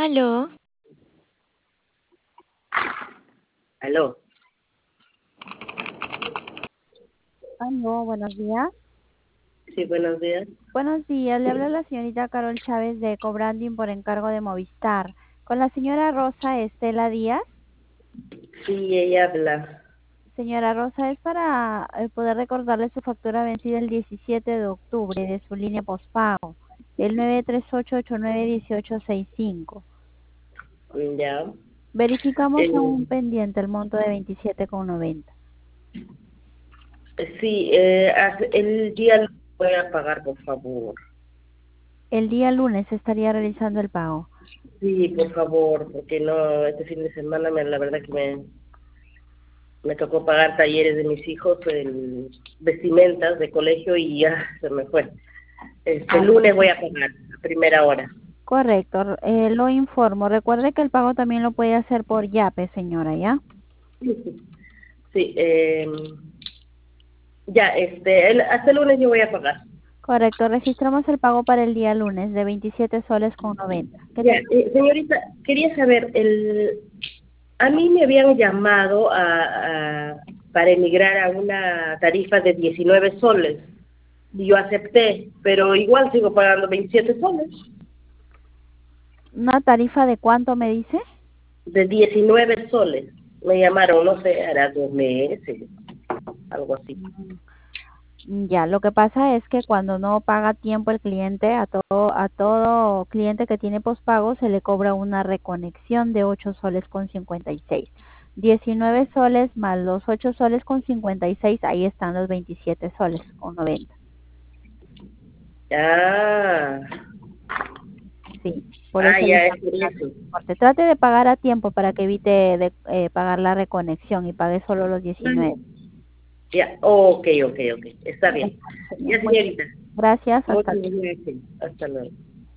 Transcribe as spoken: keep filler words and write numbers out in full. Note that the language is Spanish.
Aló, Aló. Aló, buenos días. Sí, buenos días. Buenos días, le habla la señorita Carol Chávez de Cobranding por encargo de Movistar. Con la señora Rosa Estela Díaz. Sí, ella habla. Señora Rosa, es para eh, poder recordarle su factura vencida el diecisiete de octubre de su línea postpago, el nueve tres ocho ocho nueve uno ocho seis cinco. Ya. Verificamos Eh, aún pendiente el monto de veintisiete con noventa. sí, eh, hace- el día lo voy a pagar, por favor. El día lunes se estaría realizando el pago. Sí, por favor, porque no, este fin de semana me, la verdad que me, me tocó pagar talleres de mis hijos, en vestimentas de colegio y ya se me fue. Este Ah, lunes voy a pagar, a primera hora. correcto, eh, lo informo. Recuerde que el pago también lo puede hacer por Yape, señora, ¿ya? Sí, sí. Sí, eh, ya, este, el- hasta el lunes yo voy a pagar. Correcto, registramos el pago para el día lunes de veintisiete soles con noventa. ¿Qué Ya, te... eh, señorita, quería saber, el, a mí me habían llamado a, a- para emigrar a una tarifa de diecinueve soles y yo acepté, pero igual sigo pagando veintisiete soles, ¿Una tarifa de cuánto me dice? de diecinueve soles. Me llamaron, no sé, hará dos meses, algo así. Mm, Ya, lo que pasa es que cuando no paga a tiempo el cliente, a todo, a todo cliente que tiene pospago se le cobra una reconexión de ocho soles con cincuenta y seis. diecinueve soles más los ocho soles con cincuenta y seis, ahí están los veintisiete soles con noventa. Ah, Sí, por ah, eso le ya están es por cobrando eso. el importe. Trate de pagar a tiempo para que evite de, eh, pagar la reconexión y pague solo los diecinueve. Ya, ok, ok, ok, está Ya bien. está, señor. Ya, Muy bien. señorita, Gracias, hasta muchas luego. gracias. Hasta luego.